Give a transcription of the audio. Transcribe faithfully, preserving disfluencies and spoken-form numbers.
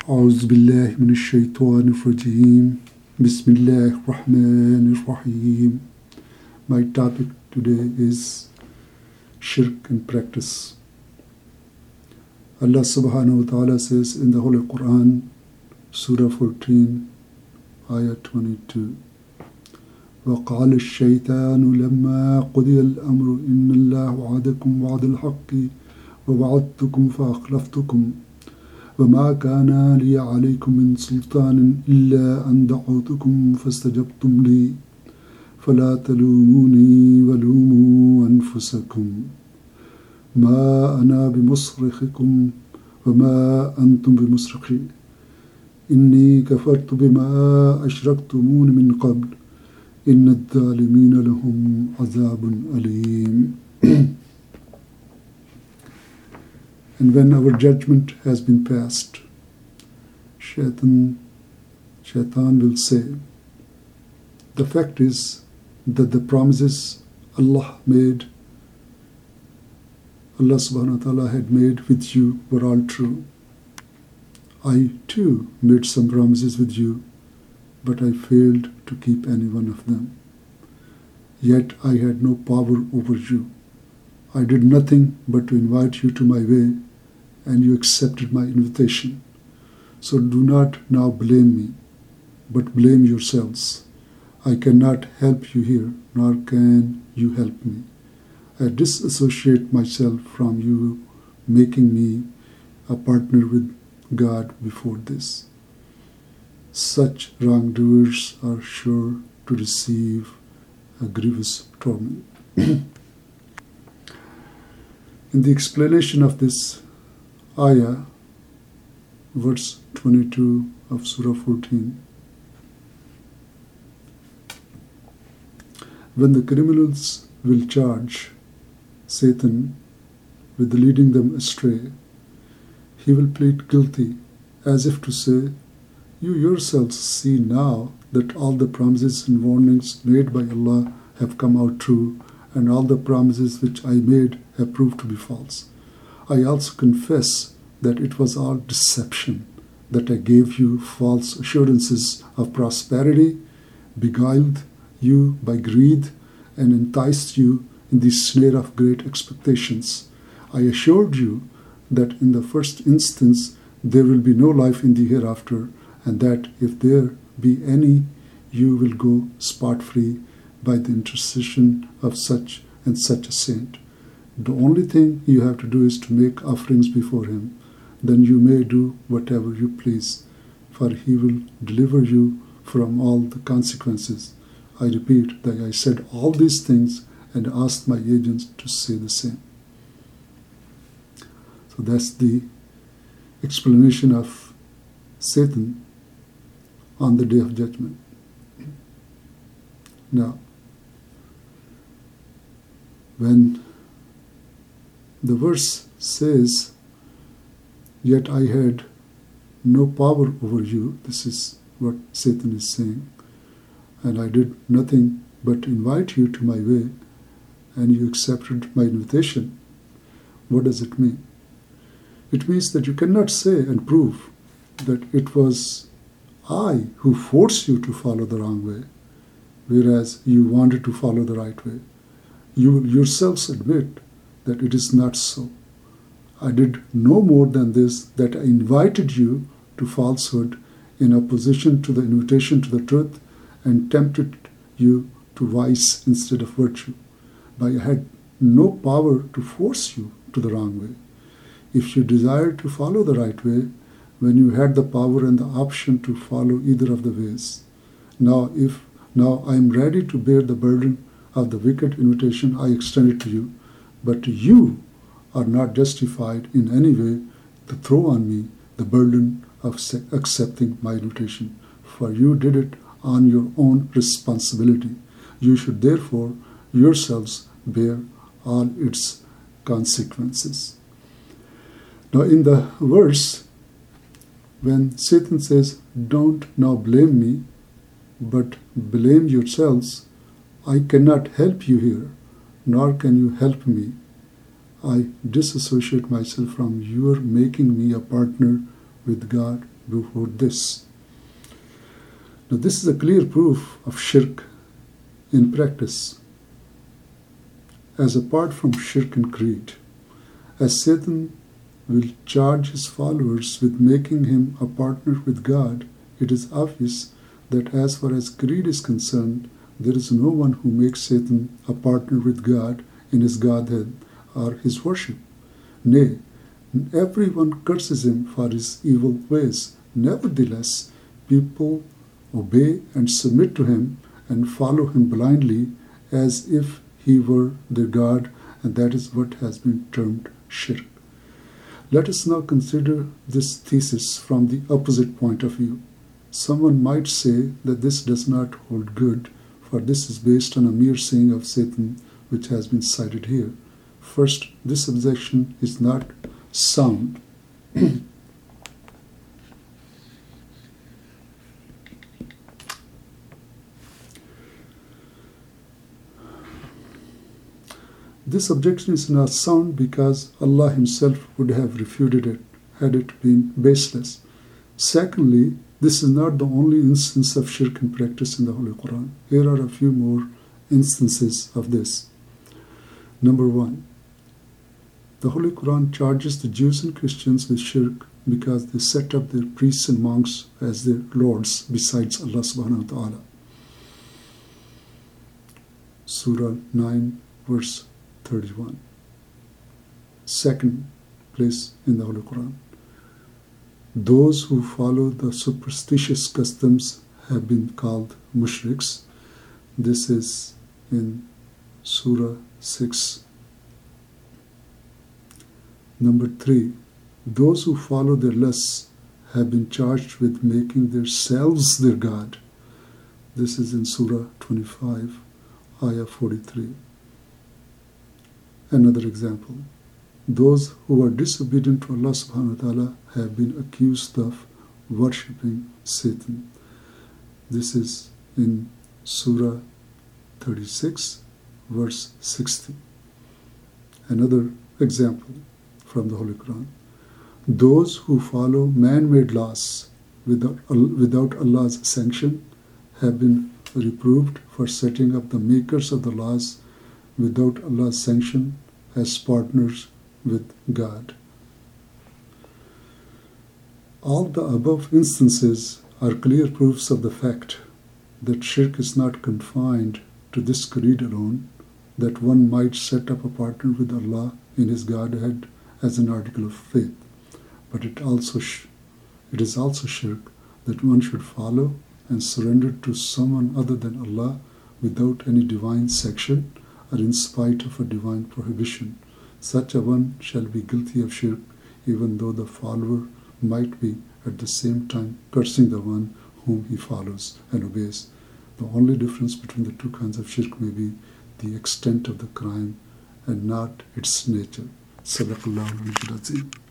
أعوذ بالله من الشيطان الرجيم بسم الله الرحمن الرحيم. My topic today is shirk in practice. Allah subhanahu wa ta'ala says in the Holy Quran, Surah fourteen, Ayah twenty-two, وقال الشيطان لما قضي الأمر إن الله وعدكم وعد الحق ووعدتكم فأخلفتكم وما كان لي عليكم من سلطان إلا أن دعوتكم فاستجبتم لي فلا تلوموني ولوموا أنفسكم ما أنا بمصرخكم وما أنتم بمصرخي إني كفرت بما أشركتمون من قبل إن الظالمين لهم عذاب أليم. And when our judgment has been passed, Shaitan, Shaitan will say, the fact is that the promises Allah made, Allah subhanahu wa ta'ala had made with you were all true. I too made some promises with you, but I failed to keep any one of them. Yet I had no power over you. I did nothing but to invite you to my way, and you accepted my invitation. So do not now blame me, but blame yourselves. I cannot help you here, nor can you help me. I disassociate myself from you, making me a partner with God before this. Such wrongdoers are sure to receive a grievous torment. In the explanation of this ayah, verse twenty-two of Surah fourteen, when the criminals will charge Satan with leading them astray, he will plead guilty, as if to say, you yourselves see now that all the promises and warnings made by Allah have come out true, and all the promises which I made have proved to be false. I also confess that it was all deception, that I gave you false assurances of prosperity, beguiled you by greed, and enticed you in the snare of great expectations. I assured you that in the first instance there will be no life in the hereafter, and that if there be any, you will go spot-free by the intercession of such and such a saint. The only thing you have to do is to make offerings before him. Then you may do whatever you please, for he will deliver you from all the consequences. I repeat that I said all these things and asked my agents to say the same. So that's the explanation of Satan on the Day of Judgment. Now, when the verse says, yet I had no power over you, this is what Satan is saying, and I did nothing but invite you to my way, and you accepted my invitation. What does it mean? It means that you cannot say and prove that it was I who forced you to follow the wrong way, whereas you wanted to follow the right way. You will yourselves admit that it is not so. I did no more than this, that I invited you to falsehood in opposition to the invitation to the truth, and tempted you to vice instead of virtue. But I had no power to force you to the wrong way. If you desired to follow the right way, when you had the power and the option to follow either of the ways. Now, if now I am ready to bear the burden of the wicked invitation I extended to you, but you are not justified in any way to throw on me the burden of accepting my invitation, for you did it on your own responsibility. You should therefore yourselves bear all its consequences. Now in the verse, when Satan says, don't now blame me, but blame yourselves, I cannot help you here, nor can you help me. I disassociate myself from your making me a partner with God before this. Now this is a clear proof of shirk in practice. As apart from shirk and greed, as Satan will charge his followers with making him a partner with God, it is obvious that as far as greed is concerned, there is no one who makes Satan a partner with God in his Godhead or his worship. Nay, everyone curses him for his evil ways. Nevertheless, people obey and submit to him and follow him blindly as if he were their God, and that is what has been termed shirk. Let us now consider this thesis from the opposite point of view. Someone might say that this does not hold good, for this is based on a mere saying of Satan, which has been cited here. First, this objection is not sound. This objection is not sound because Allah Himself would have refuted it had it been baseless. Secondly, this is not the only instance of shirk in practice in the Holy Quran. Here are a few more instances of this. Number one, the Holy Quran charges the Jews and Christians with shirk because they set up their priests and monks as their lords besides Allah subhanahu wa ta'ala. Surah nine, verse thirty-one. Second place in the Holy Quran. Those who follow the superstitious customs have been called mushriks. This is in Surah six. Number three, those who follow their lusts have been charged with making themselves their God. This is in Surah twenty-five, Ayah forty-three. Another example, those who are disobedient to Allah subhanahu wa ta'ala have been accused of worshipping Satan. This is in Surah thirty-six, verse sixty. Another example from the Holy Quran. Those who follow man-made laws without, without Allah's sanction have been reproved for setting up the makers of the laws without Allah's sanction as partners with God. All the above instances are clear proofs of the fact that shirk is not confined to this creed alone, that one might set up a partner with Allah in His Godhead as an article of faith, but it also sh- it is also shirk that one should follow and surrender to someone other than Allah without any divine sanction or in spite of a divine prohibition. Such a one shall be guilty of shirk, even though the follower might be at the same time cursing the one whom he follows and obeys. The only difference between the two kinds of shirk may be the extent of the crime and not its nature. Sadaqallahu al-Azim.